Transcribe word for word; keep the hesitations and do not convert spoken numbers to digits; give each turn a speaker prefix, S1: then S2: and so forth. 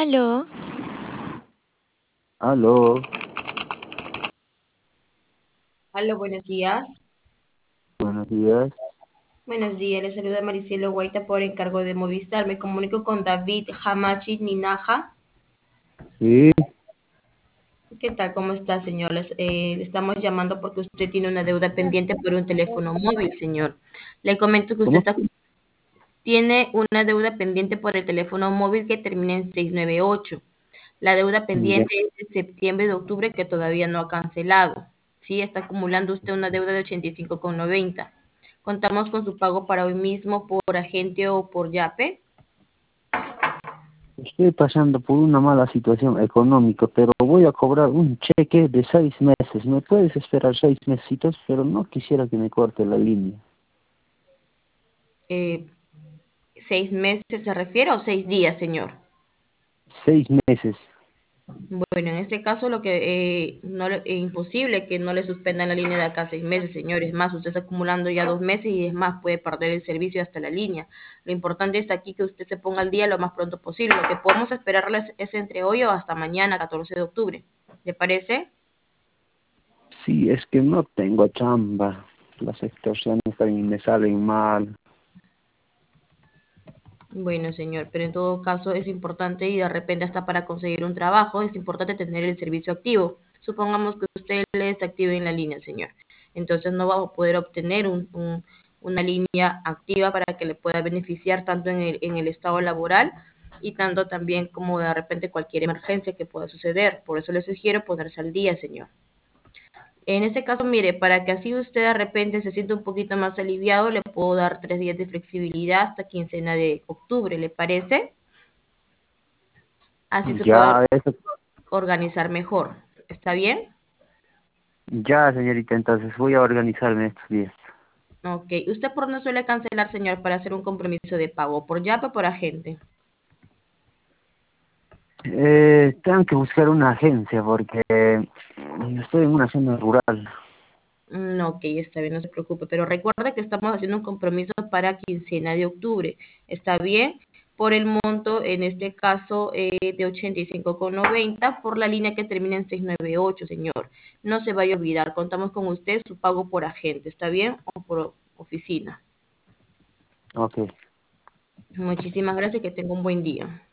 S1: Aló,
S2: Aló,
S3: Hola, buenos días.
S2: buenos días.
S3: Buenos días, le saluda Maricielo Guaita por encargo de Movistar. Me comunico con David Hamachi Ninaja.
S2: Sí,
S3: ¿Qué tal? ¿Cómo está, señor? Les- eh, le estamos llamando porque usted tiene una deuda pendiente por un teléfono móvil, señor. Le comento que usted
S2: ¿cómo?
S3: está, tiene una deuda pendiente por el teléfono móvil que termina en seiscientos noventa y ocho. La deuda
S2: Ya.
S3: pendiente es de septiembre y de octubre que todavía no ha cancelado. Sí, está acumulando usted una deuda de ochenta y cinco con noventa. Contamos con su pago para hoy mismo por agente o por Yape.
S2: Estoy pasando por una mala situación económica, pero voy a cobrar un cheque de seis meses. ¿Me puedes esperar seis mesitos? Pero no quisiera que me corte la línea.
S3: Eh, ¿Seis meses se refiere o seis días, señor?
S2: Seis meses.
S3: Bueno, en este caso lo que eh, no le- es imposible que no le suspendan la línea de acá seis meses, señor. Es más, usted está acumulando ya dos meses y es más, puede perder el servicio hasta la línea. Lo importante es aquí que usted se ponga al día lo más pronto posible. Lo que podemos esperarles es entre hoy o hasta mañana, catorce de octubre. ¿Le parece?
S2: Sí, es que no tengo chamba. Las extorsiones también me salen mal.
S3: Bueno, señor, pero en todo caso es importante y de repente hasta para conseguir un trabajo es importante tener el servicio activo. Supongamos que usted le desactive en la línea, señor. Entonces no va a poder obtener un- un- una línea activa para que le pueda beneficiar tanto en el, en el estado laboral y tanto también como de repente cualquier emergencia que pueda suceder. Por eso le sugiero ponerse al día, señor. En ese caso, mire, para que así usted de repente se sienta un poquito más aliviado, le puedo dar tres días de flexibilidad hasta quincena de octubre, ¿le parece? Así se puede
S2: Ya, eso,
S3: organizar mejor. ¿Está bien?
S2: ya, señorita, entonces voy a organizarme estos días.
S3: Ok. ¿Usted por dónde suele cancelar, señor, para hacer un compromiso de pago? ¿Por Yape o por agente?
S2: Eh, tengo que buscar una agencia porque mm, estoy en una zona rural.
S3: Mm, ok, está bien, no se preocupe. Pero recuerda que estamos haciendo un compromiso para quincena de octubre. ¿Está bien? Por el monto, en este caso, eh, de ochenta y cinco con noventa por la línea que termina en seiscientos noventa y ocho, señor. No se vaya a olvidar, contamos con usted su pago por agente, ¿está bien? O por oficina.
S2: Ok.
S3: Muchísimas gracias y que tenga un buen día.